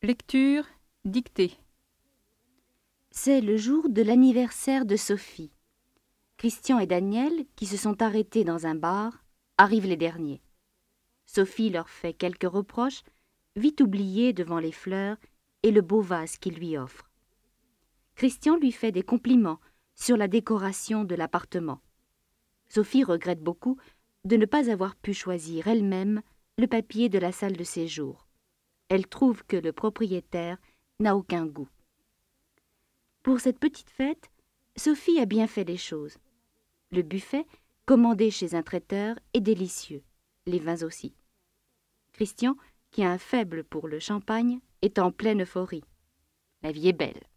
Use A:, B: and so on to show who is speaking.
A: Lecture dictée.
B: C'est le jour de l'anniversaire de Sophie. Christian et Daniel, qui se sont arrêtés dans un bar, arrivent les derniers. Sophie leur fait quelques reproches, vite oubliés devant les fleurs et le beau vase qu'il lui offre. Christian lui fait des compliments sur la décoration de l'appartement. Sophie regrette beaucoup de ne pas avoir pu choisir elle-même le papier de la salle de séjour. Elle trouve que le propriétaire n'a aucun goût. Pour cette petite fête, Sophie a bien fait les choses. Le buffet, commandé chez un traiteur, est délicieux, les vins aussi. Christian, qui a un faible pour le champagne, est en pleine euphorie. La vie est belle.